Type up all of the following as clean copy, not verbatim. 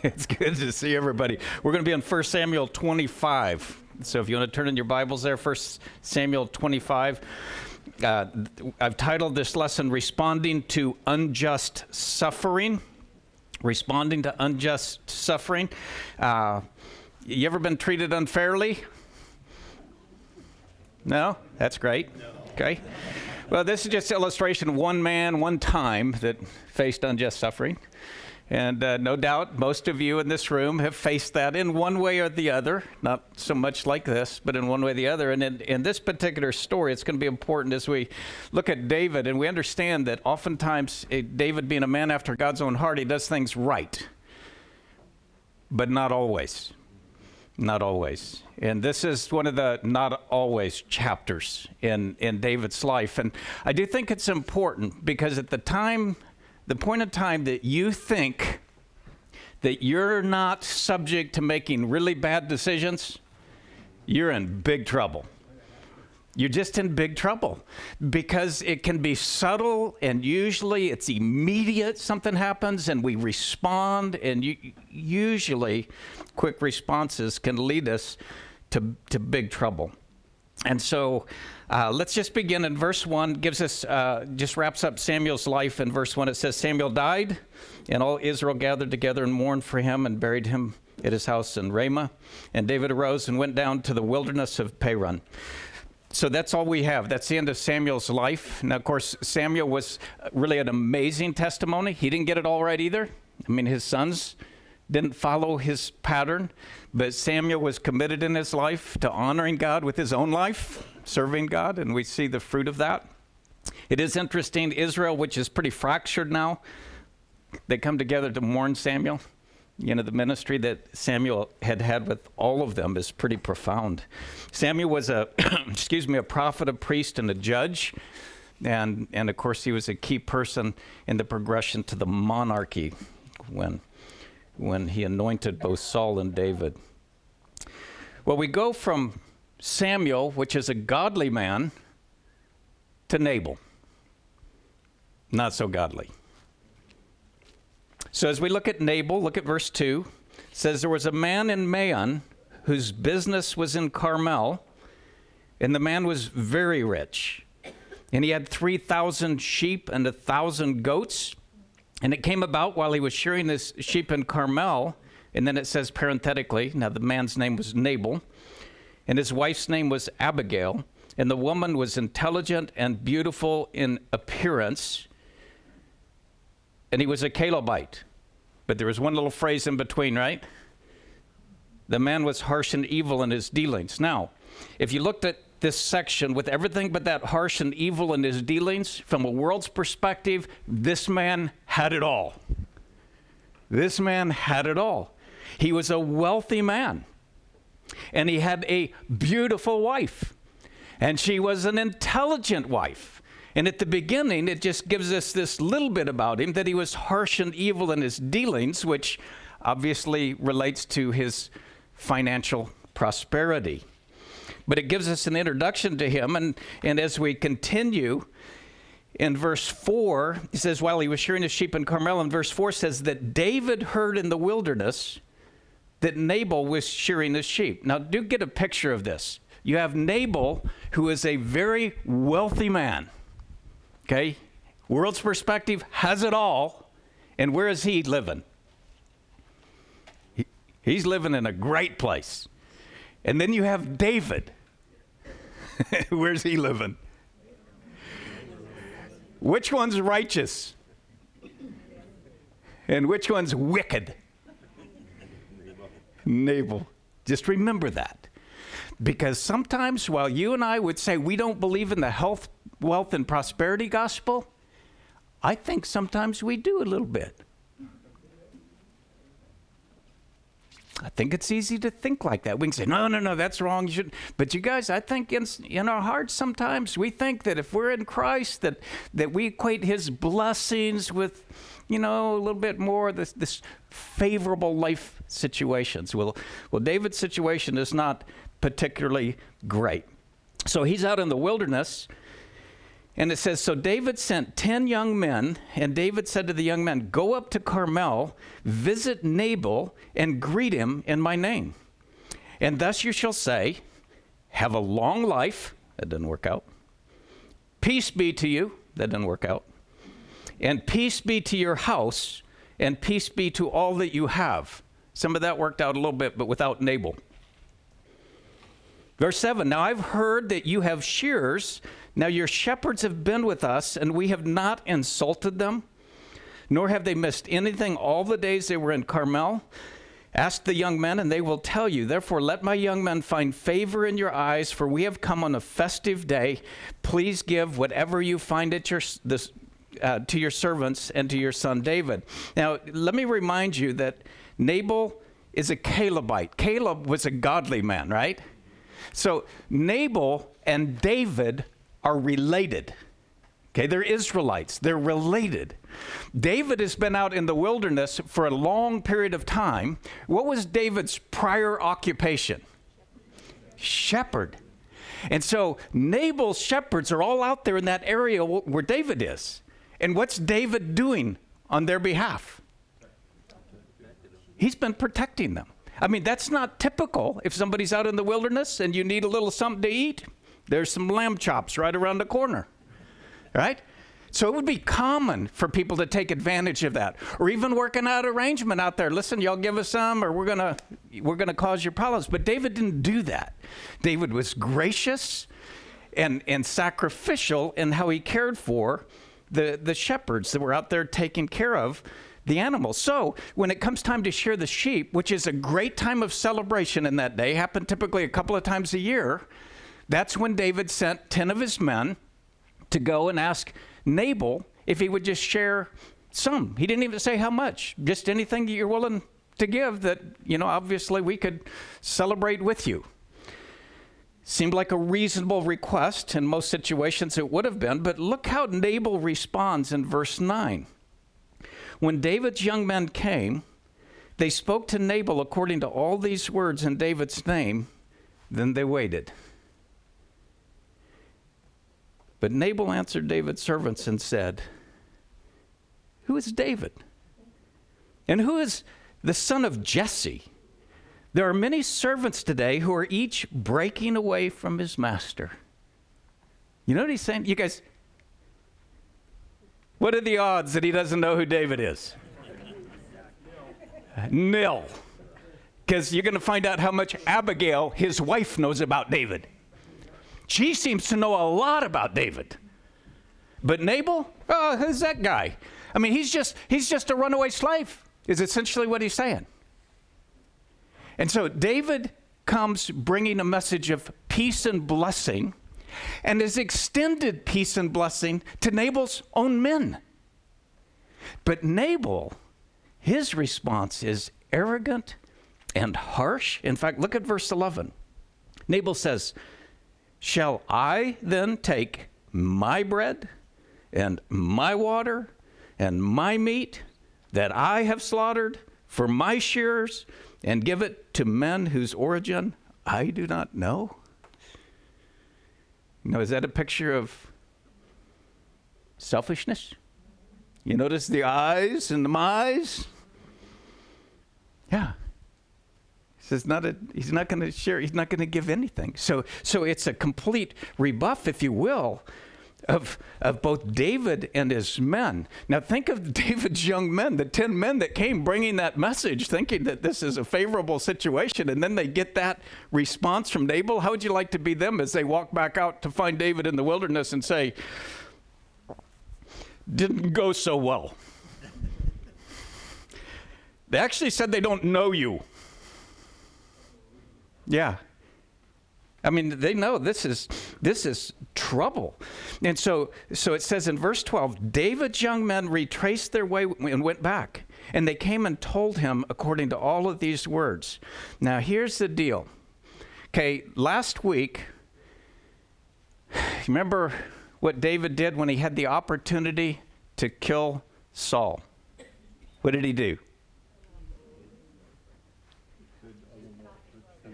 It's good to see everybody. We're going to be on 1 Samuel 25. So if you want to turn in your Bibles there, 1 Samuel 25. I've titled this lesson, Responding to Unjust Suffering. Responding to unjust suffering. You ever been treated unfairly? No? That's great. No. Okay. Well, this is just an illustration of one man, one time that faced unjust suffering. And no doubt most of you in this room have faced that in one way or the other, not so much like this, but in one way or the other. And in this particular story, it's going to be important as we look at David, and we understand that oftentimes David, being a man after God's own heart, he does things right, but not always. Not always. And this is one of the not always chapters in David's life. And I do think it's important because at the point in time that you think that you're not subject to making really bad decisions, you're in big trouble. You're just in big trouble because it can be subtle, and usually it's immediate. Something happens and we respond, and usually quick responses can lead us to big trouble. And so let's just begin in verse 1. Gives us, just wraps up Samuel's life in verse 1. It says, Samuel died, and all Israel gathered together and mourned for him and buried him at his house in Ramah. And David arose and went down to the wilderness of Paran. So that's all we have. That's the end of Samuel's life. Now, of course, Samuel was really an amazing testimony. He didn't get it all right either. I mean, his sons didn't follow his pattern, but Samuel was committed in his life to honoring God with his own life, serving God, and we see the fruit of that. It is interesting, Israel, which is pretty fractured now, they come together to mourn Samuel. You know, the ministry that Samuel had with all of them is pretty profound. Samuel was a prophet, a priest, and a judge. And of course, he was a key person in the progression to the monarchy when he anointed both Saul and David. Well, we go from Samuel, which is a godly man, to Nabal. Not so godly. So as we look at Nabal, look at verse 2. It says, there was a man in Maon whose business was in Carmel, and the man was very rich. And he had 3,000 sheep and 1,000 goats. And it came about while he was shearing his sheep in Carmel, and then it says parenthetically, now the man's name was Nabal, and his wife's name was Abigail, and the woman was intelligent and beautiful in appearance, and he was a Calebite. But there was one little phrase in between, right? The man was harsh and evil in his dealings. Now, if you looked at this section with everything but that harsh and evil in his dealings, from a world's perspective, this man had it all. This man had it all. He was a wealthy man, and he had a beautiful wife, and she was an intelligent wife. And at the beginning, it just gives us this little bit about him, that he was harsh and evil in his dealings, which obviously relates to his financial prosperity. But it gives us an introduction to him, and as we continue, in verse 4, it says, while he was shearing his sheep in Carmel, and verse 4 says that David heard in the wilderness that Nabal was shearing his sheep. Now, do get a picture of this. You have Nabal, who is a very wealthy man. Okay, world's perspective, has it all, and where is he living? He's living in a great place. And then you have David. Where's he living? Which one's righteous? And which one's wicked? Nabal. Just remember that. Because sometimes while you and I would say we don't believe in the health, wealth, and prosperity gospel, I think sometimes we do a little bit. I think it's easy to think like that. We can say, no, that's wrong. You shouldn't. But you guys, I think in our hearts sometimes we think that if we're in Christ, that we equate his blessings with, a little bit more this favorable life situations. Well, David's situation is not particularly great. So he's out in the wilderness, And it says, so David sent 10 young men, and David said to the young men, go up to Carmel, visit Nabal, and greet him in my name. And thus you shall say, have a long life. That didn't work out. Peace be to you. That didn't work out. And peace be to your house, and peace be to all that you have. Some of that worked out a little bit, but without Nabal. Verse 7, now I've heard that you have shearers. Now your shepherds have been with us, and we have not insulted them, nor have they missed anything all the days they were in Carmel. Ask the young men, and they will tell you. Therefore, let my young men find favor in your eyes, for we have come on a festive day. Please give whatever you find at to your servants and to your son David. Now, let me remind you that Nabal is a Calebite. Caleb was a godly man, right? So Nabal and David are related. Okay, they're Israelites. They're related. David has been out in the wilderness for a long period of time. What was David's prior occupation? Shepherd. And so Nabal's shepherds are all out there in that area where David is. And what's David doing on their behalf? He's been protecting them. I mean, that's not typical. If somebody's out in the wilderness and you need a little something to eat, there's some lamb chops right around the corner, right? So it would be common for people to take advantage of that, or even working out arrangement out there. Listen, y'all give us some, or we're gonna cause you problems. But David didn't do that. David was gracious and sacrificial in how he cared for the shepherds that were out there taking care of the animals. So when it comes time to shear the sheep, which is a great time of celebration in that day, happened typically a couple of times a year, that's when David sent 10 of his men to go and ask Nabal if he would just share some. He didn't even say how much, just anything that you're willing to give that, obviously we could celebrate with you. Seemed like a reasonable request. In most situations it would have been, but look how Nabal responds in verse 9. When David's young men came, they spoke to Nabal according to all these words in David's name. Then they waited. But Nabal answered David's servants and said, who is David? And who is the son of Jesse? There are many servants today who are each breaking away from his master. You know what he's saying? You guys, what are the odds that he doesn't know who David is? Nil. Because you're going to find out how much Abigail, his wife, knows about David. She seems to know a lot about David. But Nabal, who's that guy? I mean, he's just a runaway slave, is essentially what he's saying. And so David comes bringing a message of peace and blessing, and has extended peace and blessing to Nabal's own men. But Nabal, his response is arrogant and harsh. In fact, look at verse 11. Nabal says, shall I then take my bread and my water and my meat that I have slaughtered for my shearers and give it to men whose origin I do not know? Is that a picture of selfishness? You notice the eyes and the my's? Yeah. He's not going to share. He's not going to give anything. So it's a complete rebuff, if you will, of both David and his men. Now think of David's young men, the 10 men that came bringing that message, thinking that this is a favorable situation, and then they get that response from Nabal. How would you like to be them as they walk back out to find David in the wilderness and say, didn't go so well? They actually said they don't know you. Yeah. I mean, they know this is trouble. And so it says in verse 12, David's young men retraced their way and went back. And they came and told him according to all of these words. Now, here's the deal. Okay, last week, remember what David did when he had the opportunity to kill Saul? What did he do?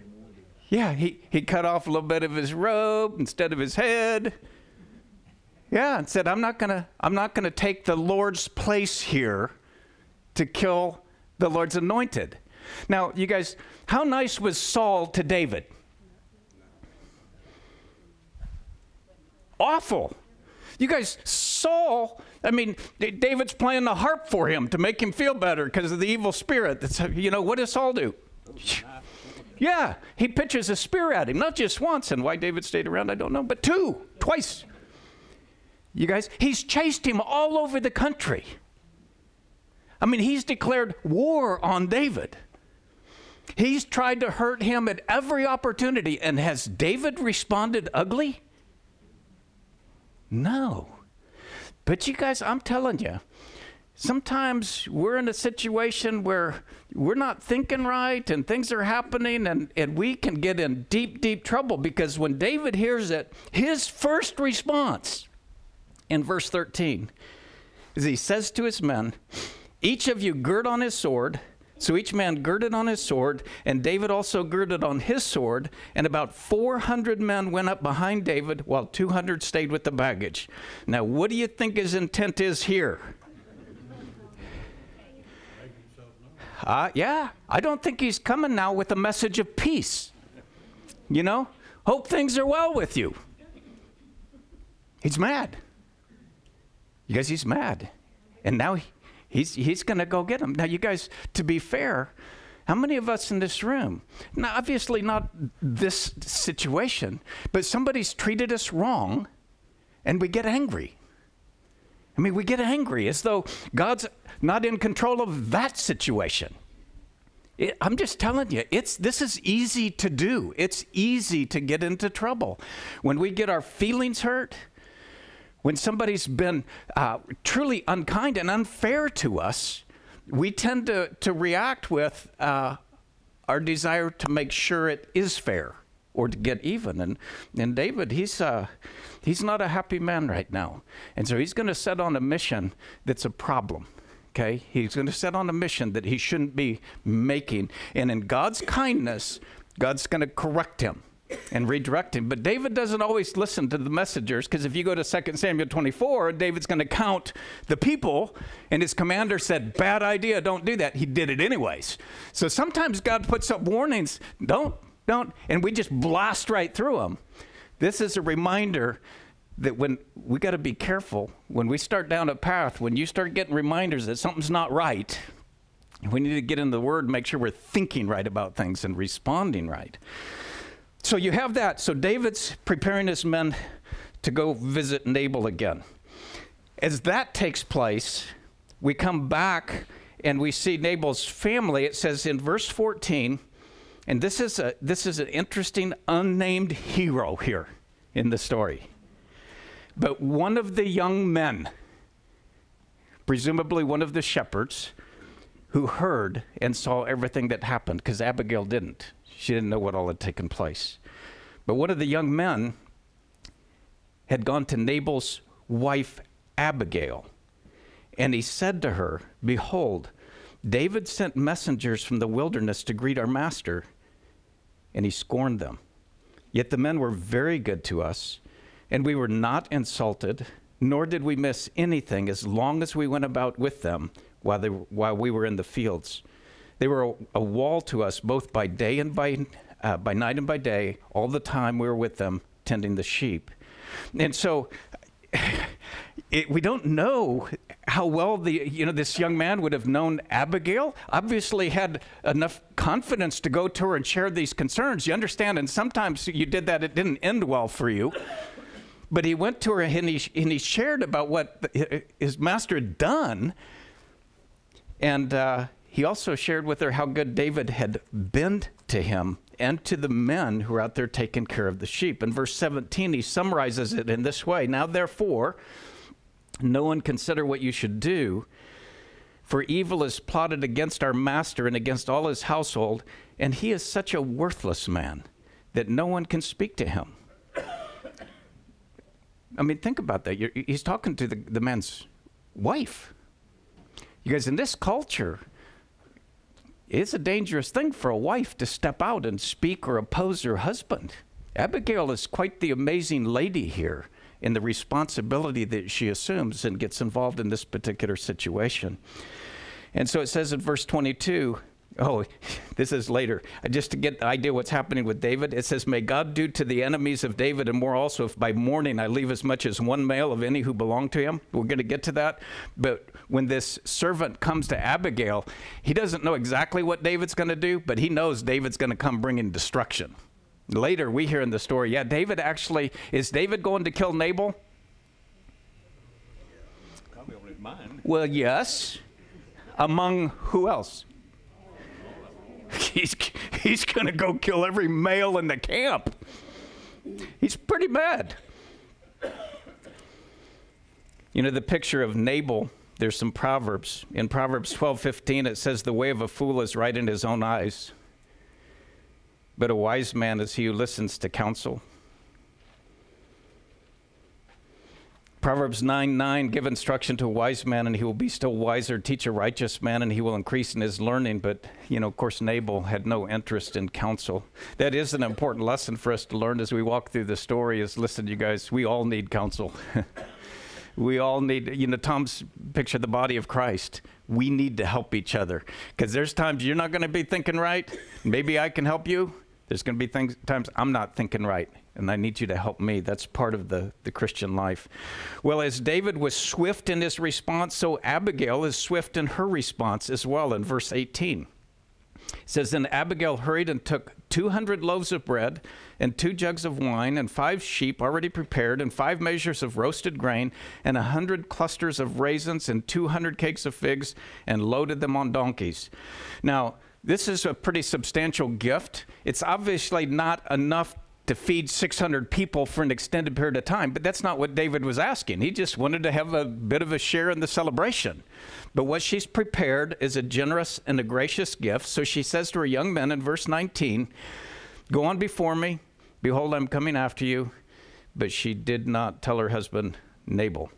Yeah, he cut off a little bit of his robe instead of his head. Yeah, Yeah, and said, I'm not gonna take the Lord's place here to kill the Lord's anointed. Now, you guys, how nice was Saul to David? Awful. You guys, Saul, I mean, David's playing the harp for him to make him feel better because of the evil spirit. That's, you know, what does Saul do? Yeah, he pitches a spear at him, not just once, and why David stayed around, I don't know, but twice. You guys, he's chased him all over the country. I mean, he's declared war on David. He's tried to hurt him at every opportunity, and has David responded ugly? No. But you guys, I'm telling you, sometimes we're in a situation where we're not thinking right and things are happening and we can get in deep, deep trouble, because when David hears it, his first response in verse 13 is he says to his men, each of you gird on his sword. So each man girded on his sword, and David also girded on his sword, and about 400 men went up behind David, while 200 stayed with the baggage. Now, what do you think his intent is here? Yeah, I don't think he's coming now with a message of peace. You know, hope things are well with you. He's mad. You guys, he's mad. And now He's going to go get him. Now, you guys, to be fair, how many of us in this room, now obviously not this situation, but somebody's treated us wrong and we get angry. I mean, we get angry as though God's not in control of that situation. I'm just telling you, this is easy to do. It's easy to get into trouble. When we get our feelings hurt, when somebody's been truly unkind and unfair to us, we tend to react with our desire to make sure it is fair or to get even. And David, he's not a happy man right now. And so he's going to set on a mission that's a problem. Okay? He's going to set on a mission that he shouldn't be making. And in God's kindness, God's going to correct him and redirect him. But David doesn't always listen to the messengers, because if you go to 2 Samuel 24, David's going to count the people, and his commander said, bad idea, don't do that. He did it anyways. So sometimes God puts up warnings, don't, and we just blast right through them. This is a reminder that when we got to be careful, when we start down a path, when you start getting reminders that something's not right, we need to get in the Word, make sure we're thinking right about things and responding right. So you have that. So David's preparing his men to go visit Nabal again. As that takes place, we come back and we see Nabal's family. It says in verse 14, and this is an interesting unnamed hero here in the story. But one of the young men, presumably one of the shepherds, who heard and saw everything that happened, because Abigail didn't. She didn't know what all had taken place. But one of the young men had gone to Nabal's wife, Abigail, and he said to her, behold, David sent messengers from the wilderness to greet our master, and he scorned them. Yet the men were very good to us, and we were not insulted, nor did we miss anything as long as we went about with them while we were in the fields. They were a wall to us both by day and by night and by day, all the time we were with them tending the sheep. And so we don't know how well this young man would have known Abigail. Obviously had enough confidence to go to her and share these concerns. You understand, and sometimes you did that, it didn't end well for you. But he went to her and he shared about what his master had done. And he also shared with her how good David had been to him and to the men who were out there taking care of the sheep. In verse 17, he summarizes it in this way. Now, therefore, no one consider what you should do, for evil is plotted against our master and against all his household, and he is such a worthless man that no one can speak to him. I mean, think about that. He's talking to the man's wife. You guys, in this culture, it's a dangerous thing for a wife to step out and speak or oppose her husband. Abigail is quite the amazing lady here. in the responsibility that she assumes and gets involved in this particular situation. And so it says in verse 22, oh, this is later. Just to get the idea what's happening with David, it says, may God do to the enemies of David and more also if by morning I leave as much as one male of any who belong to him. We're going to get to that. But when this servant comes to Abigail, he doesn't know exactly what David's going to do, but he knows David's going to come bringing destruction. Later, we hear in the story, is David going to kill Nabal? Probably on his mind. Well, yes. Among who else? He's going to go kill every male in the camp. He's pretty mad. You know, the picture of Nabal, there's some Proverbs. In Proverbs 12:15, it says, the way of a fool is right in his own eyes, but a wise man is he who listens to counsel. Proverbs 9:9, give instruction to a wise man and he will be still wiser. Teach a righteous man and he will increase in his learning. But, you know, of course, Nabal had no interest in counsel. That is an important lesson for us to learn as we walk through the story is, listen, you guys, we all need counsel. We all need, you know, Tom's picture the body of Christ. We need to help each other because there's times you're not going to be thinking right. Maybe I can help you. There's going to be times I'm not thinking right, and I need you to help me. That's part of the Christian life. Well, as David was swift in his response, so Abigail is swift in her response as well in verse 18. It says, then Abigail hurried and took 200 loaves of bread and 2 jugs of wine and 5 sheep already prepared and 5 measures of roasted grain and 100 clusters of raisins and 200 cakes of figs and loaded them on donkeys. Now, this is a pretty substantial gift. It's obviously not enough to feed 600 people for an extended period of time, but that's not what David was asking. He just wanted to have a bit of a share in the celebration. But what she's prepared is a generous and a gracious gift. So she says to her young men in verse 19, go on before me. Behold, I'm coming after you. But she did not tell her husband, Nabal.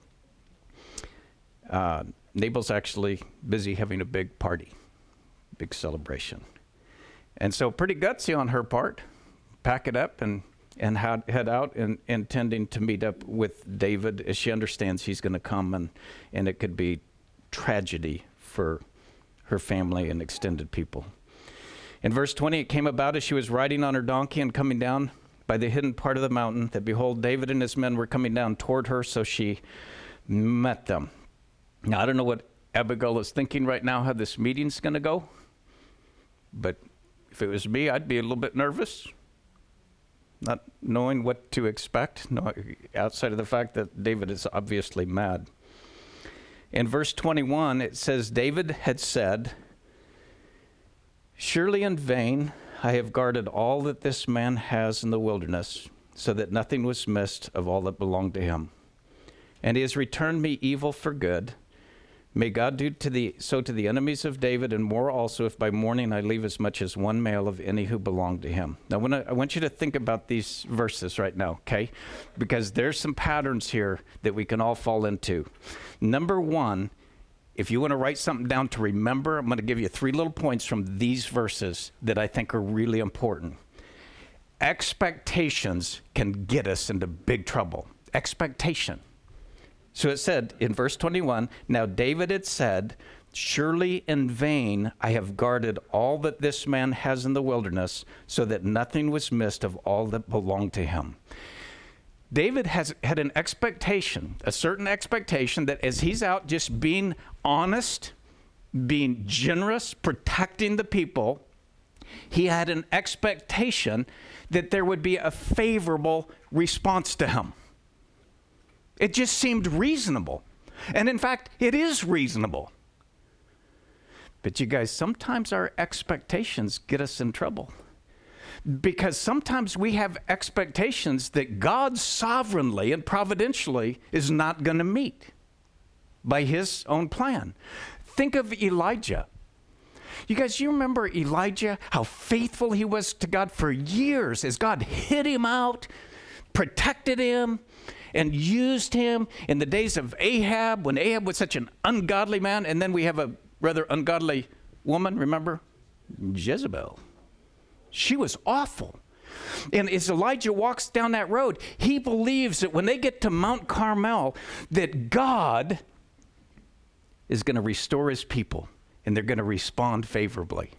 Nabal's actually busy having a big party. Big celebration. And so pretty gutsy on her part. Pack it up and head out and intending to meet up with David as she understands he's going to come and it could be tragedy for her family and extended people. In verse 20, it came about as she was riding on her donkey and coming down by the hidden part of the mountain that behold, David and his men were coming down toward her, so she met them. Now, I don't know what Abigail is thinking right now, how this meeting's going to go. But if it was me, I'd be a little bit nervous, not knowing what to expect, outside of the fact that David is obviously mad. In verse 21, it says, David had said, surely in vain I have guarded all that this man has in the wilderness, so that nothing was missed of all that belonged to him. And he has returned me evil for good. May God do to the enemies of David and more also if by morning I leave as much as one male of any who belong to him. Now, I want you to think about these verses right now, okay? Because there's some patterns here that we can all fall into. Number one, if you want to write something down to remember, I'm going to give you 3 little points from these verses that I think are really important. Expectations can get us into big trouble. Expectation. So it said in verse 21, now David had said, surely in vain I have guarded all that this man has in the wilderness, so that nothing was missed of all that belonged to him. David had an expectation, a certain expectation that as he's out just being honest, being generous, protecting the people, he had an expectation that there would be a favorable response to him. It just seemed reasonable. And in fact, it is reasonable. But you guys, sometimes our expectations get us in trouble. Because sometimes we have expectations that God sovereignly and providentially is not going to meet by his own plan. Think of Elijah. You guys, you remember Elijah, how faithful he was to God for years as God hid him out, protected him, and used him in the days of Ahab, when Ahab was such an ungodly man, and then we have a rather ungodly woman, remember? Jezebel. She was awful. And as Elijah walks down that road, he believes that when they get to Mount Carmel, that God is going to restore his people, and they're going to respond favorably.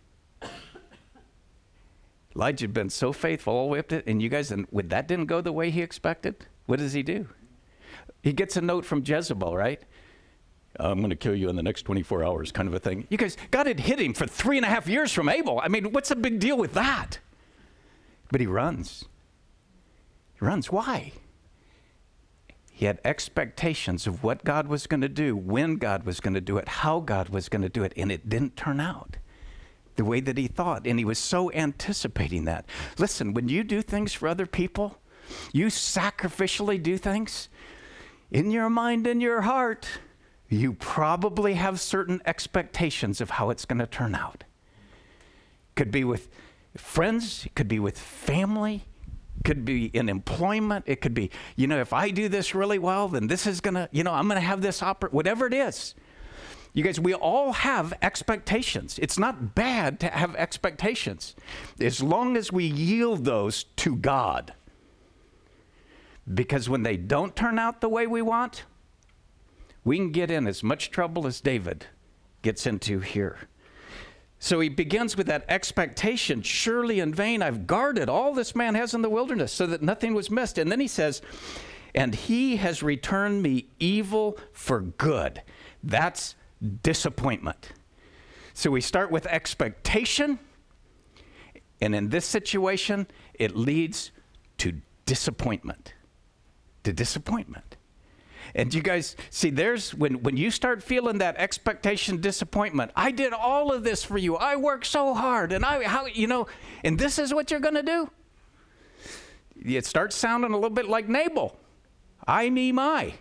Elijah had been so faithful all the way up to, and you guys, and when that didn't go the way he expected, what does he do? He gets a note from Jezebel, right? I'm going to kill you in the next 24 hours, kind of a thing. You guys, God had hid him for 3.5 years from Abel. I mean, what's the big deal with that? But he runs. He runs. Why? He had expectations of what God was going to do, when God was going to do it, how God was going to do it, and it didn't turn out the way that he thought, and he was so anticipating that. Listen, when you do things for other people, you sacrificially do things, in your mind and your heart, you probably have certain expectations of how it's going to turn out. Could be with friends, it could be with family, could be in employment, it could be, if I do this really well, then this is going to, I'm going to have this whatever it is. You guys, we all have expectations. It's not bad to have expectations, as long as we yield those to God. Because when they don't turn out the way we want, we can get in as much trouble as David gets into here. So he begins with that expectation, surely in vain I've guarded all this man has in the wilderness so that nothing was missed. And then he says, and he has returned me evil for good. That's disappointment. So we start with expectation, and in this situation, it leads to disappointment. To disappointment. And you guys, see, there's, when you start feeling that expectation, disappointment, I did all of this for you. I worked so hard, and and this is what you're going to do? It starts sounding a little bit like Nabal. I, me, my.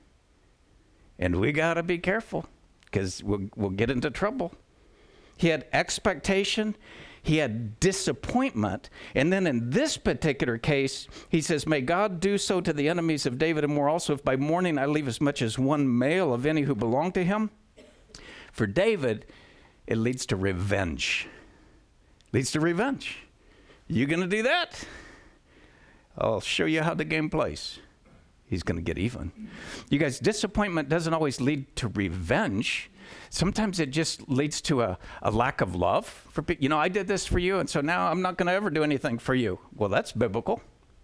And we got to be careful, because we'll get into trouble. He had expectation. He had disappointment. And then in this particular case, he says, may God do so to the enemies of David and more also, if by morning I leave as much as one male of any who belong to him. For David, it leads to revenge. Leads to revenge. You going to do that? I'll show you how the game plays. He's going to get even. You guys, disappointment doesn't always lead to revenge. Sometimes it just leads to a lack of love for people. I did this for you, and so now I'm not going to ever do anything for you. Well, that's biblical.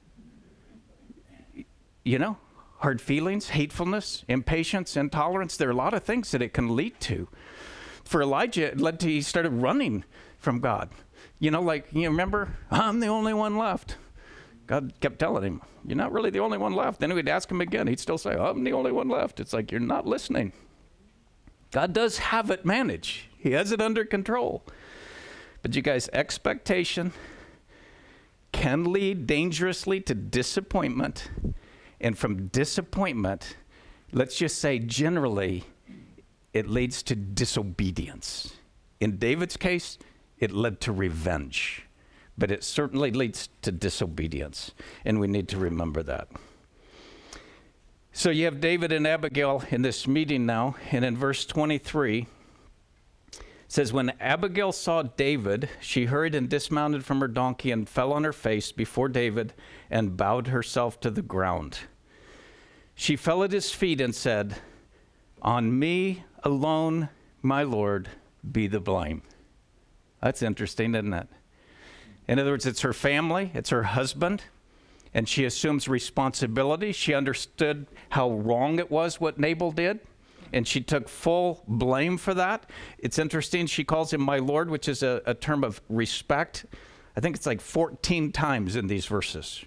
Hard feelings, hatefulness, impatience, intolerance. There are a lot of things that it can lead to. For Elijah, it led to he started running from God. Remember, I'm the only one left. God kept telling him, you're not really the only one left. Then we'd ask him again. He'd still say, I'm the only one left. It's like, you're not listening. God does have it managed. He has it under control. But you guys, expectation can lead dangerously to disappointment. And from disappointment, let's just say generally, it leads to disobedience. In David's case, it led to revenge. But it certainly leads to disobedience, and we need to remember that. So you have David and Abigail in this meeting now, and in verse 23, it says, when Abigail saw David, she hurried and dismounted from her donkey and fell on her face before David and bowed herself to the ground. She fell at his feet and said, on me alone, my Lord, be the blame. That's interesting, isn't it? In other words, it's her family, it's her husband, and she assumes responsibility. She understood how wrong it was what Nabal did, and she took full blame for that. It's interesting, she calls him my Lord, which is a term of respect. I think it's like 14 times in these verses.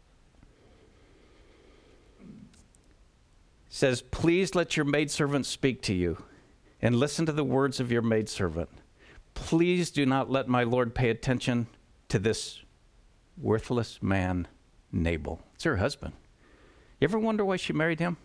It says, please let your maidservant speak to you, and listen to the words of your maidservant. Please do not let my Lord pay attention to this worthless man, Nabal. It's her husband. You ever wonder why she married him?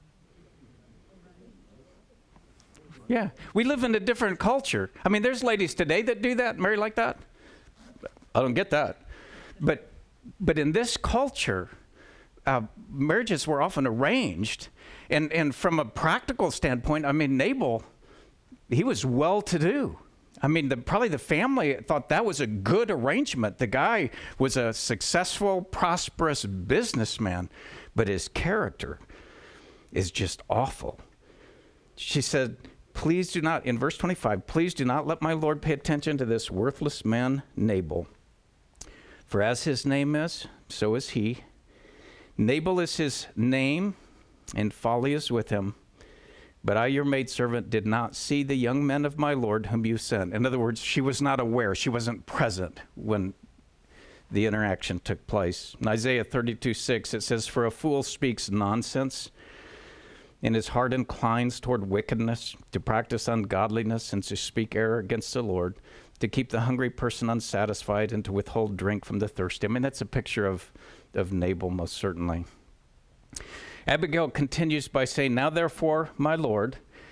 Yeah. We live in a different culture. I mean, there's ladies today that do that, marry like that. I don't get that. But in this culture, marriages were often arranged. And from a practical standpoint, I mean, Nabal, he was well-to-do. I mean, probably the family thought that was a good arrangement. The guy was a successful, prosperous businessman, but his character is just awful. She said, please do not, in verse 25, please do not let my Lord pay attention to this worthless man, Nabal. For as his name is, so is he. Nabal is his name, and folly is with him. But I, your maidservant, did not see the young men of my Lord whom you sent. In other words, she was not aware. She wasn't present when the interaction took place. In Isaiah 32:6, it says, for a fool speaks nonsense, and his heart inclines toward wickedness, to practice ungodliness, and to speak error against the Lord, to keep the hungry person unsatisfied, and to withhold drink from the thirsty. I mean, that's a picture of Nabal, most certainly. Abigail continues by saying, now therefore, my Lord,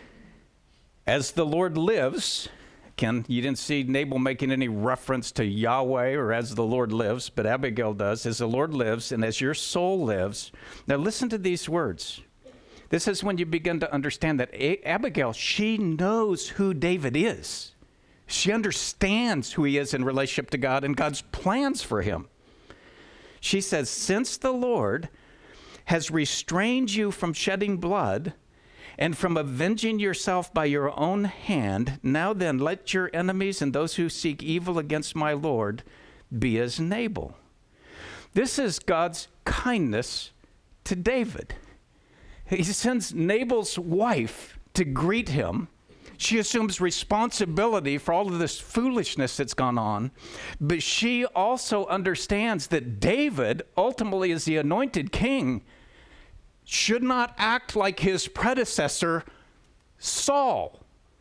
as the Lord lives, again, you didn't see Nabal making any reference to Yahweh or as the Lord lives, but Abigail does, as the Lord lives and as your soul lives. Now listen to these words. This is when you begin to understand that Abigail, she knows who David is. She understands who he is in relationship to God and God's plans for him. She says, since the Lord has restrained you from shedding blood and from avenging yourself by your own hand, now then let your enemies and those who seek evil against my Lord be as Nabal. This is God's kindness to David. He sends Nabal's wife to greet him. She assumes responsibility for all of this foolishness that's gone on, but she also understands that David, ultimately as the anointed king, should not act like his predecessor, Saul,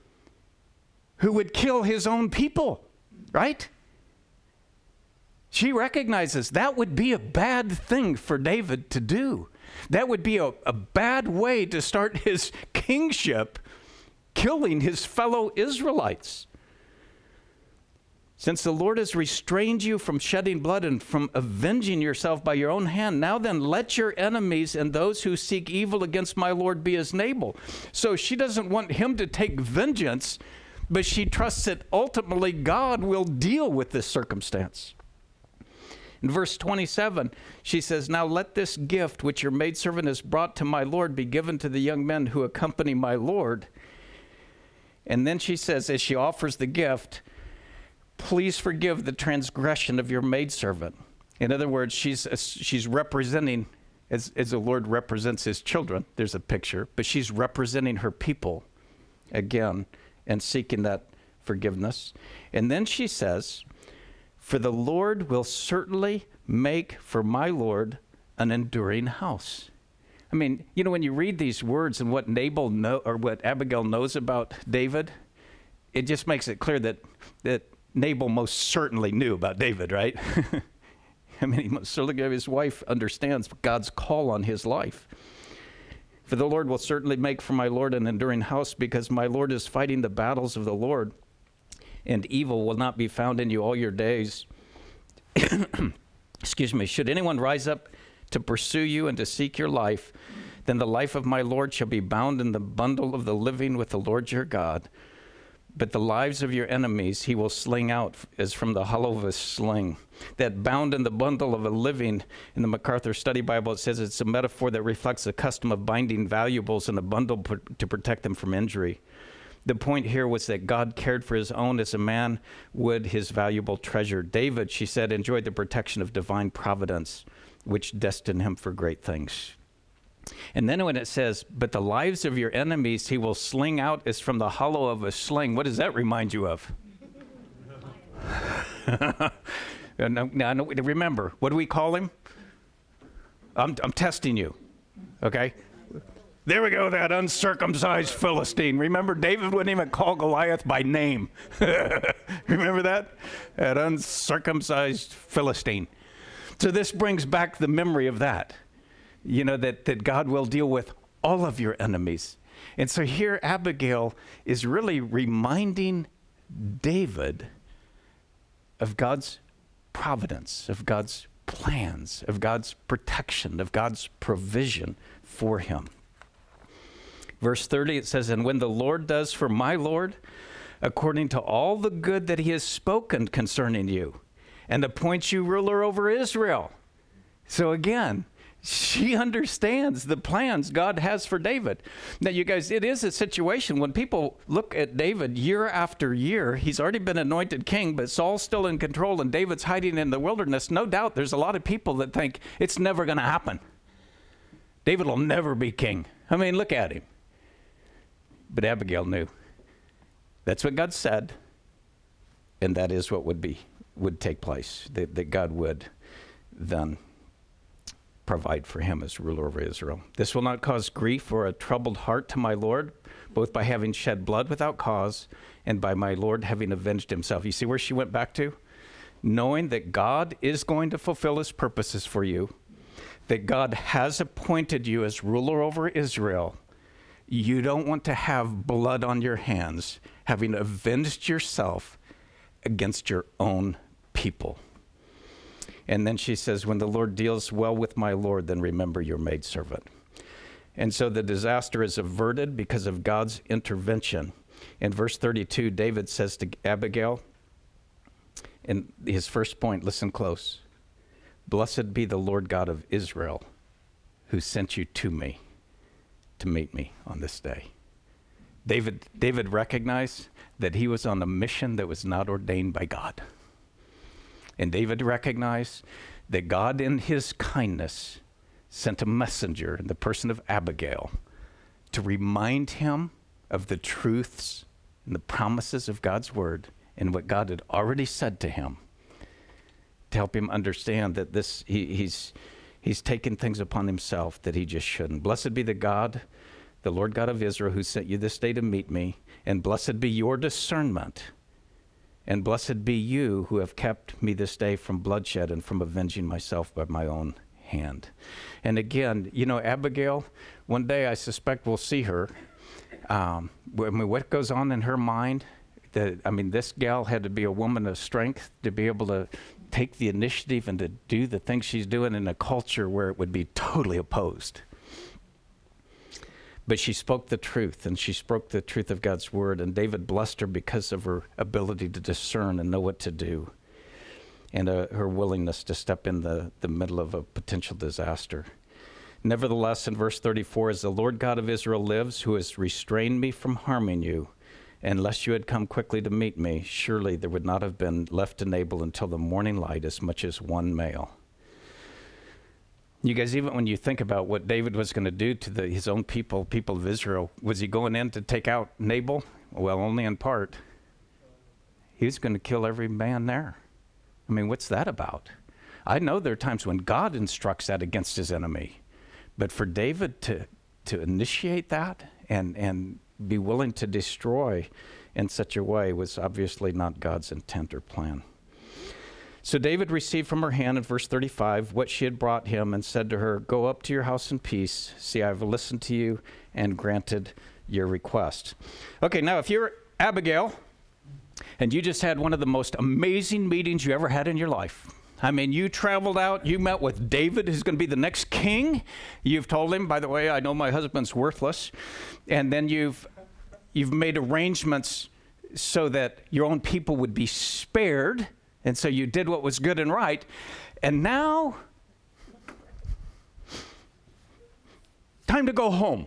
who would kill his own people, right? She recognizes that would be a bad thing for David to do. That would be a bad way to start his kingship, killing his fellow Israelites. Since the Lord has restrained you from shedding blood and from avenging yourself by your own hand, now then let your enemies and those who seek evil against my Lord be as Nabal. So she doesn't want him to take vengeance, but she trusts that ultimately God will deal with this circumstance. In verse 27, she says, now let this gift which your maidservant has brought to my Lord be given to the young men who accompany my Lord. And then she says, as she offers the gift, please forgive the transgression of your maidservant. In other words, she's representing, as the Lord represents his children, there's a picture, but she's representing her people again and seeking that forgiveness. And then she says, for the Lord will certainly make for my Lord an enduring house. I mean, you know, when you read these words and what what Abigail knows about David, it just makes it clear that Nabal most certainly knew about David, right? I mean, he most certainly, his wife understands God's call on his life. For the Lord will certainly make for my Lord an enduring house, because my Lord is fighting the battles of the Lord, and evil will not be found in you all your days. Excuse me. Should anyone rise up to pursue you and to seek your life, then the life of my Lord shall be bound in the bundle of the living with the Lord your God. But the lives of your enemies he will sling out as from the hollow of a sling. That bound in the bundle of a living, in the MacArthur Study Bible, it says it's a metaphor that reflects the custom of binding valuables in a bundle to protect them from injury. The point here was that God cared for his own as a man would his valuable treasure. David, she said, enjoyed the protection of divine providence, which destined him for great things. And then when it says, but the lives of your enemies he will sling out as from the hollow of a sling, what does that remind you of? Now, remember, what do we call him? I'm testing you, okay? There we go, that uncircumcised Philistine. Remember, David wouldn't even call Goliath by name. Remember that? That uncircumcised Philistine. So this brings back the memory of that. You know, that God will deal with all of your enemies. And so here Abigail is really reminding David of God's providence, of God's plans, of God's protection, of God's provision for him. Verse 30, it says, and when the Lord does for my Lord according to all the good that he has spoken concerning you, and appoints you ruler over Israel. So again, she understands the plans God has for David. Now, you guys, it is a situation when people look at David year after year, he's already been anointed king, but Saul's still in control and David's hiding in the wilderness. No doubt there's a lot of people that think it's never going to happen. David will never be king. I mean, look at him. But Abigail knew. That's what God said, and that is what would take place, that God would then provide for him as ruler over Israel. This will not cause grief or a troubled heart to my Lord, both by having shed blood without cause and by my Lord having avenged himself. You see where she went back to? Knowing that God is going to fulfill his purposes for you, that God has appointed you as ruler over Israel. You don't want to have blood on your hands, having avenged yourself against your own people. And then she says, when the Lord deals well with my Lord, then remember your maidservant. And so the disaster is averted because of God's intervention. In verse 32, David says to Abigail, in his first point, listen close, blessed be the Lord God of Israel, who sent you to me to meet me on this day. David recognized that he was on a mission that was not ordained by God. And David recognized that God, in his kindness, sent a messenger in the person of Abigail to remind him of the truths and the promises of God's word and what God had already said to him, to help him understand that he's taken things upon himself that he just shouldn't. Blessed be the Lord God of Israel, who sent you this day to meet me, and blessed be your discernment. And blessed be you who have kept me this day from bloodshed and from avenging myself by my own hand. And again, Abigail, one day I suspect we'll see her. What goes on in her mind? This gal had to be a woman of strength to be able to take the initiative and to do the things she's doing in a culture where it would be totally opposed. But she spoke the truth, and she spoke the truth of God's word, and David blessed her because of her ability to discern and know what to do, and her willingness to step in the middle of a potential disaster. Nevertheless, in verse 34, as the Lord God of Israel lives, who has restrained me from harming you, unless you had come quickly to meet me, surely there would not have been left to Nabal until the morning light as much as one male. You guys, even when you think about what David was going to do to his own people of Israel, was he going in to take out Nabal? Well, only in part. He was going to kill every man there. I mean, what's that about? I know there are times when God instructs that against his enemy, but for David to initiate that and be willing to destroy in such a way was obviously not God's intent or plan. So David received from her hand, in verse 35, what she had brought him, and said to her, go up to your house in peace. See, I have listened to you and granted your request. Okay, now if you're Abigail, and you just had one of the most amazing meetings you ever had in your life. I mean, you traveled out, you met with David, who's going to be the next king. You've told him, by the way, I know my husband's worthless. And then you've made arrangements so that your own people would be spared. And so you did what was good and right. And now, time to go home.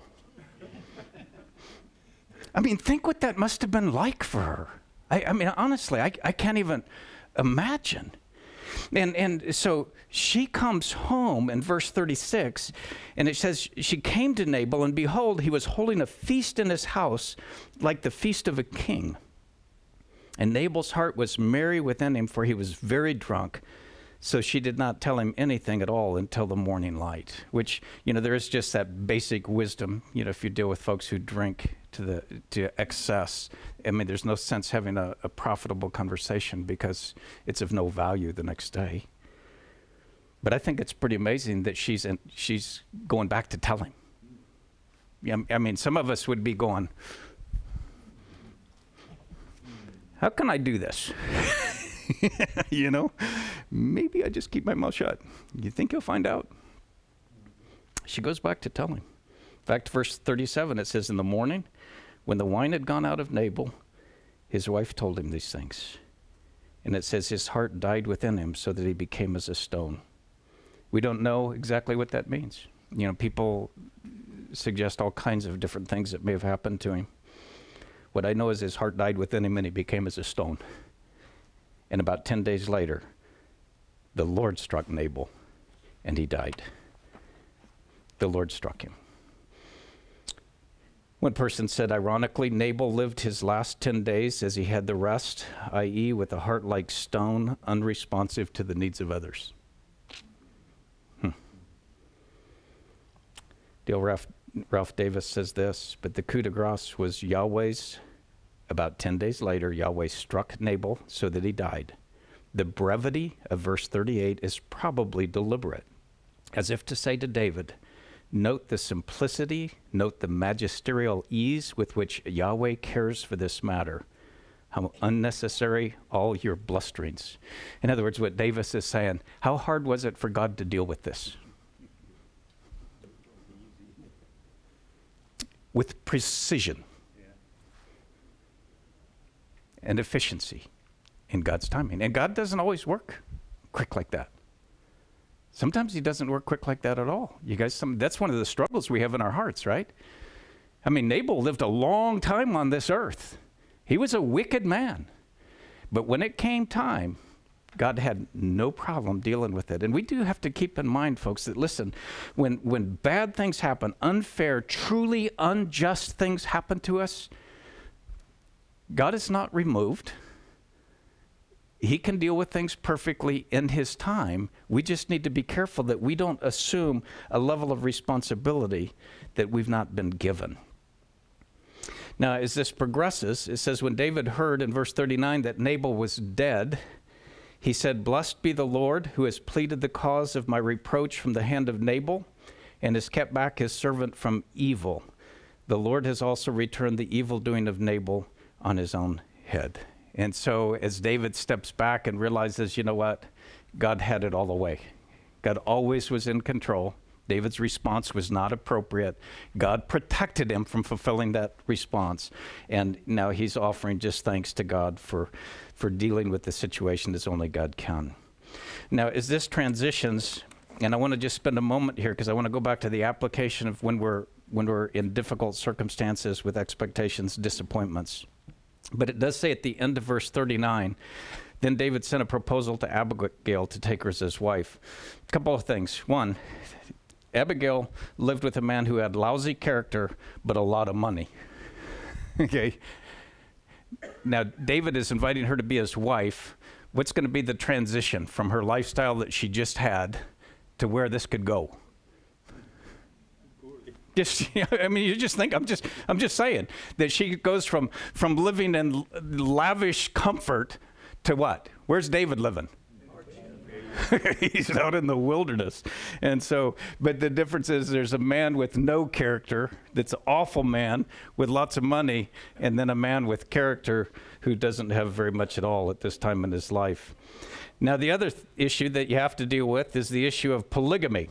I mean, think what that must have been like for her. I mean, honestly, I can't even imagine. And so she comes home in verse 36, and it says, she came to Nabal, and behold, he was holding a feast in his house like the feast of a king. And Nabal's heart was merry within him, for he was very drunk. So she did not tell him anything at all until the morning light, which, there is just that basic wisdom, if you deal with folks who drink to excess. I mean, there's no sense having a profitable conversation because it's of no value the next day. But I think it's pretty amazing that she's going back to tell him. Yeah, I mean, some of us would be going, how can I do this? Maybe I just keep my mouth shut. You think he'll find out? She goes back to tell him. In fact, verse 37, it says, in the morning, when the wine had gone out of Nabal, his wife told him these things. And it says his heart died within him so that he became as a stone. We don't know exactly what that means. People suggest all kinds of different things that may have happened to him. What I know is his heart died within him and he became as a stone. And about 10 days later, the Lord struck Nabal and he died. The Lord struck him. One person said, ironically, Nabal lived his last 10 days as he had the rest, i.e., with a heart like stone, unresponsive to the needs of others. Dale Ralph Davis says this, but the coup de grace was Yahweh's. About 10 days later, Yahweh struck Nabal so that he died. The brevity of verse 38 is probably deliberate, as if to say to David, note the simplicity, note the magisterial ease with which Yahweh cares for this matter. How unnecessary all your blusterings. In other words, what Davis is saying, how hard was it for God to deal with this? With precision and efficiency in God's timing. And God doesn't always work quick like that. Sometimes he doesn't work quick like that at all. You guys, that's one of the struggles we have in our hearts, right? I mean, Nabal lived a long time on this earth. He was a wicked man. But when it came time, God had no problem dealing with it. And we do have to keep in mind, folks, that listen, when bad things happen, unfair, truly unjust things happen to us, God is not removed. He can deal with things perfectly in his time. We just need to be careful that we don't assume a level of responsibility that we've not been given. Now, as this progresses, it says, when David heard in verse 39 that Nabal was dead, he said, blessed be the Lord who has pleaded the cause of my reproach from the hand of Nabal and has kept back his servant from evil. The Lord has also returned the evil doing of Nabal on his own head. And so as David steps back and realizes, you know what? God had it all the way. God always was in control. David's response was not appropriate. God protected him from fulfilling that response. And now he's offering just thanks to God for dealing with the situation as only God can. Now, as this transitions, and I want to just spend a moment here because I want to go back to the application of when we're in difficult circumstances with expectations, disappointments. But it does say at the end of verse 39, then David sent a proposal to Abigail to take her as his wife. A couple of things. One, Abigail lived with a man who had lousy character, but a lot of money. Okay. Now, David is inviting her to be his wife. What's going to be the transition from her lifestyle that she just had to where this could go? You just think, I'm just saying that she goes from living in lavish comfort to what? Where's David living? He's out in the wilderness. And so, but the difference is there's a man with no character that's an awful man with lots of money, and then a man with character who doesn't have very much at all at this time in his life. Now, the other issue that you have to deal with is the issue of polygamy.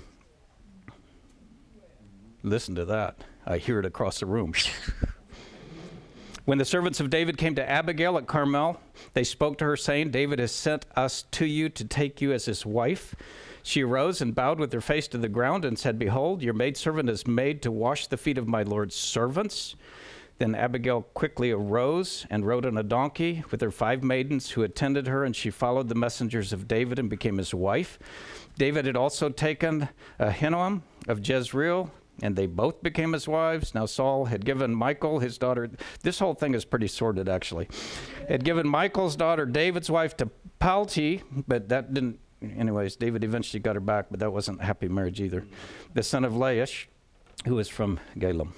Listen to that. I hear it across the room. When the servants of David came to Abigail at Carmel, they spoke to her, saying, David has sent us to you to take you as his wife. She arose and bowed with her face to the ground and said, behold, your maidservant is made to wash the feet of my Lord's servants. Then Abigail quickly arose and rode on a donkey with her 5 maidens who attended her, and she followed the messengers of David and became his wife. David had also taken Ahinoam of Jezreel, and they both became his wives. Now Saul had given Michal, his daughter, this whole thing is pretty sordid actually, had given Michal's daughter, David's wife, to Palti, but that didn't, anyways, David eventually got her back, but that wasn't a happy marriage either. The son of Laish, who was from Galem.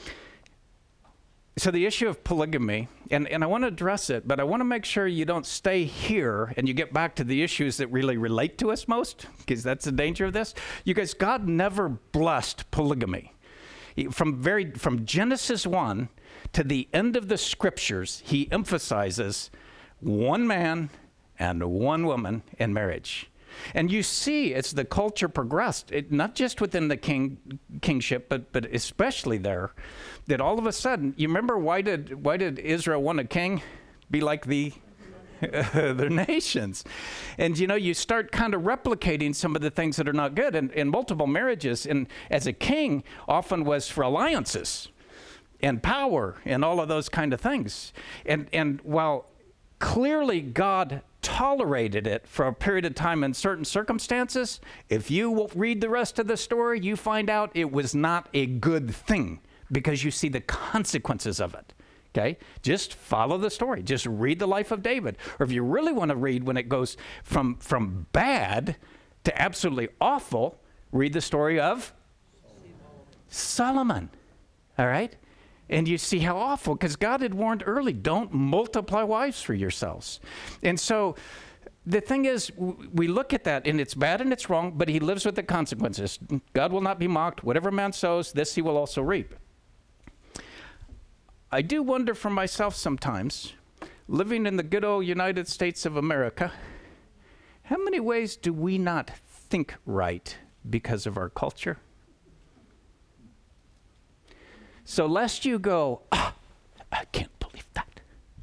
So the issue of polygamy, and I want to address it, but I want to make sure you don't stay here and you get back to the issues that really relate to us most, because that's the danger of this. You guys, God never blessed polygamy. From Genesis 1 to the end of the scriptures, he emphasizes one man and one woman in marriage. And you see, as the culture progressed, not just within the kingship, but especially there, that all of a sudden, you remember why did Israel want a king? be like the other nations. And you start kind of replicating some of the things that are not good. And multiple marriages, and as a king, often was for alliances and power and all of those kind of things. And while clearly God tolerated it for a period of time in certain circumstances, if you read the rest of the story, you find out it was not a good thing because you see the consequences of it. Okay? Just follow the story. Just read the life of David. Or if you really want to read when it goes from bad to absolutely awful, read the story of Solomon. All right? And you see how awful, because God had warned early, don't multiply wives for yourselves. And so the thing is, we look at that, and it's bad and it's wrong, but he lives with the consequences. God will not be mocked. Whatever man sows, this he will also reap. I do wonder for myself sometimes, living in the good old United States of America, how many ways do we not think right because of our culture? So lest you go, I can't believe that.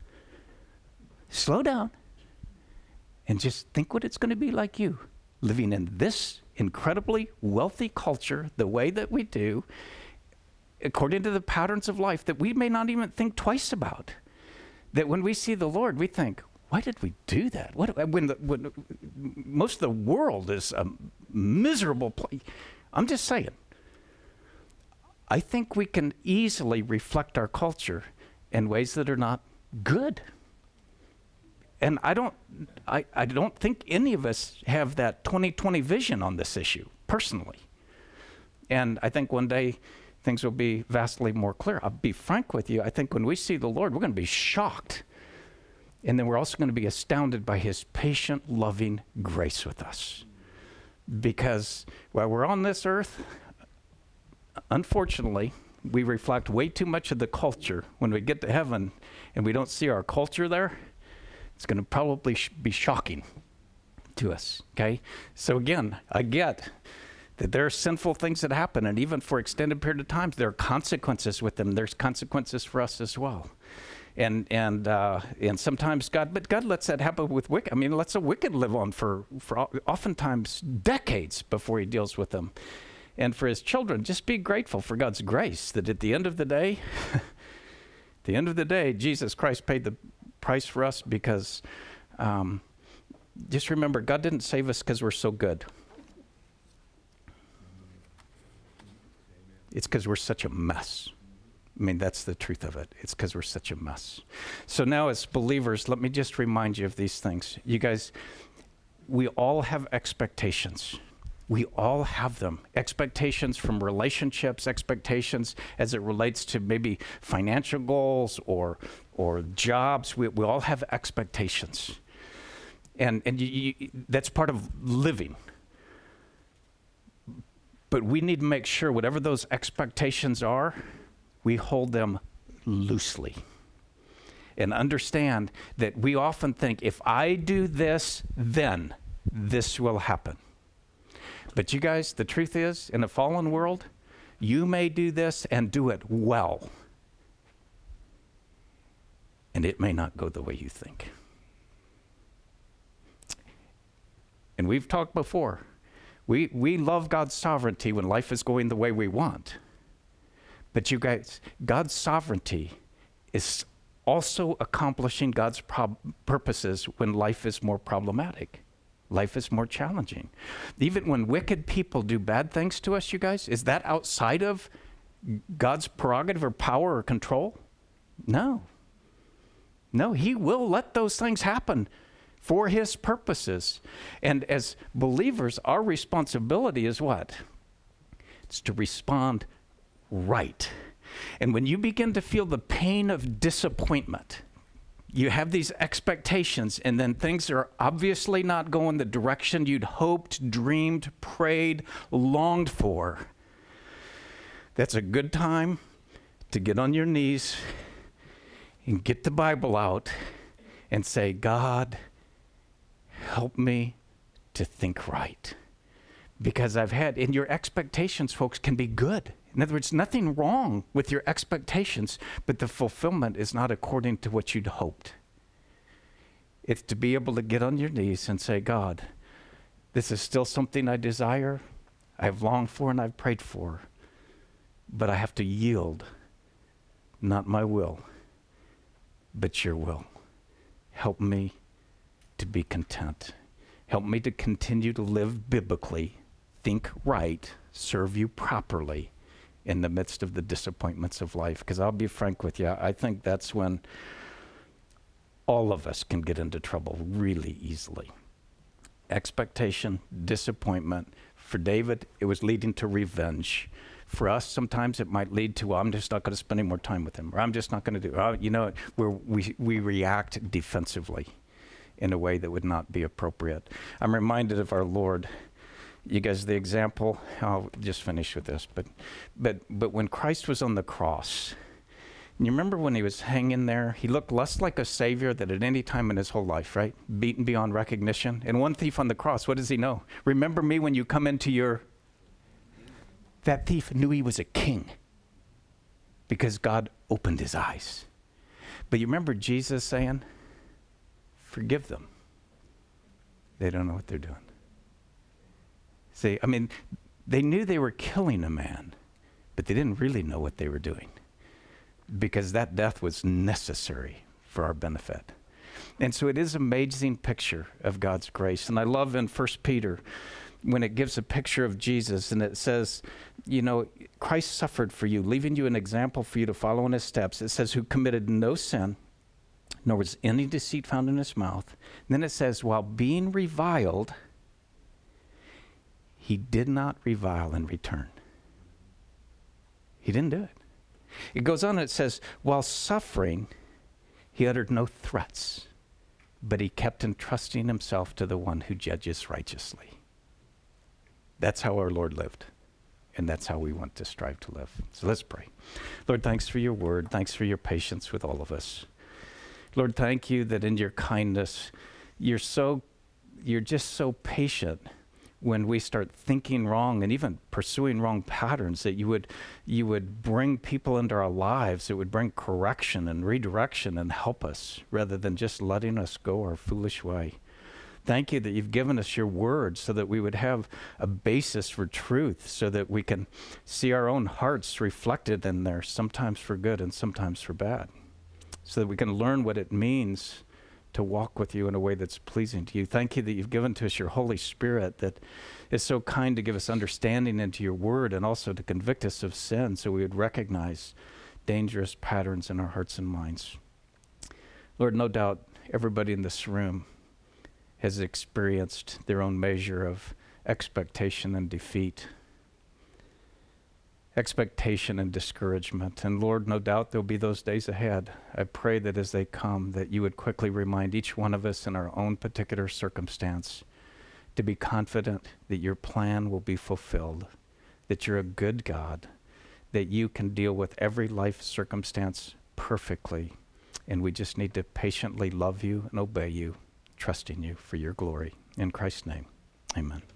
Slow down and just think what it's going to be like you, living in this incredibly wealthy culture the way that we do, according to the patterns of life that we may not even think twice about. That when we see the Lord, we think, why did we do that? When most of the world is a miserable place. I'm just saying. I think we can easily reflect our culture in ways that are not good. And I don't think any of us have that 20/20 vision on this issue, personally. And I think one day things will be vastly more clear. I'll be frank with you. I think when we see the Lord, we're going to be shocked. And then we're also going to be astounded by his patient, loving grace with us. Because while we're on this earth, unfortunately, we reflect way too much of the culture. When we get to heaven and we don't see our culture there, it's going to probably be shocking to us, okay? So again, I get that there are sinful things that happen, and even for extended period of time, there are consequences with them. There's consequences for us as well. And sometimes God lets that happen with wicked. I mean, lets the wicked live on for oftentimes decades before he deals with them. And for his children, just be grateful for God's grace that at the end of the day, Jesus Christ paid the price for us because just remember, God didn't save us because we're so good. It's because we're such a mess. I mean, that's the truth of it. It's because we're such a mess. So now as believers, let me just remind you of these things. You guys, we all have expectations. We all have them. Expectations from relationships, expectations as it relates to maybe financial goals or jobs. We all have expectations. And that's part of living. But we need to make sure whatever those expectations are, we hold them loosely. And understand that we often think, if I do this, then this will happen. But you guys, the truth is, in a fallen world, you may do this and do it well. And it may not go the way you think. And we've talked before. We love God's sovereignty when life is going the way we want. But you guys, God's sovereignty is also accomplishing God's purposes when life is more problematic. Life is more challenging. Even when wicked people do bad things to us, you guys, is that outside of God's prerogative or power or control? No. No, he will let those things happen for his purposes. And as believers, our responsibility is what? It's to respond right. And when you begin to feel the pain of disappointment, you have these expectations, and then things are obviously not going the direction you'd hoped, dreamed, prayed, longed for. That's a good time to get on your knees and get the Bible out and say, God, help me to think right. Because and your expectations, folks, can be good. In other words, nothing wrong with your expectations, but the fulfillment is not according to what you'd hoped. It's to be able to get on your knees and say, God, this is still something I desire, I've longed for, and I've prayed for, but I have to yield, not my will, but your will. Help me to be content. Help me to continue to live biblically, think right, serve you properly in the midst of the disappointments of life. Because I'll be frank with you, I think that's when all of us can get into trouble really easily. Expectation, disappointment. For David, it was leading to revenge. For us, sometimes it might lead to, well, I'm just not going to spend any more time with him, or I'm just not going to do, we react defensively in a way that would not be appropriate. I'm reminded of our Lord. You guys, the example, I'll just finish with this, but when Christ was on the cross, you remember when he was hanging there, he looked less like a savior than at any time in his whole life, right? Beaten beyond recognition. And one thief on the cross, what does he know? Remember me when you come into your... That thief knew he was a king because God opened his eyes. But you remember Jesus saying, forgive them. They don't know what they're doing. See, I mean, they knew they were killing a man, but they didn't really know what they were doing because that death was necessary for our benefit. And so it is an amazing picture of God's grace. And I love in 1 Peter when it gives a picture of Jesus and it says, Christ suffered for you, leaving you an example for you to follow in his steps. It says, who committed no sin, nor was any deceit found in his mouth. And then it says, while being reviled, he did not revile in return. He didn't do it. It goes on and it says, while suffering, he uttered no threats, but he kept entrusting himself to the one who judges righteously. That's how our Lord lived, and that's how we want to strive to live. So let's pray. Lord, thanks for your word. Thanks for your patience with all of us. Lord, thank you that in your kindness, you're just so patient when we start thinking wrong and even pursuing wrong patterns, that you would bring people into our lives that would bring correction and redirection and help us rather than just letting us go our foolish way. Thank you that you've given us your word so that we would have a basis for truth, so that we can see our own hearts reflected in there, sometimes for good and sometimes for bad, so that we can learn what it means to walk with you in a way that's pleasing to you. Thank you that you've given to us your Holy Spirit that is so kind to give us understanding into your word and also to convict us of sin so we would recognize dangerous patterns in our hearts and minds. Lord, no doubt everybody in this room has experienced their own measure of expectation and defeat, expectation and discouragement. And Lord, no doubt there'll be those days ahead. I pray that as they come, that you would quickly remind each one of us in our own particular circumstance to be confident that your plan will be fulfilled, that you're a good God, that you can deal with every life circumstance perfectly. And we just need to patiently love you and obey you, trusting you for your glory. In Christ's name, amen.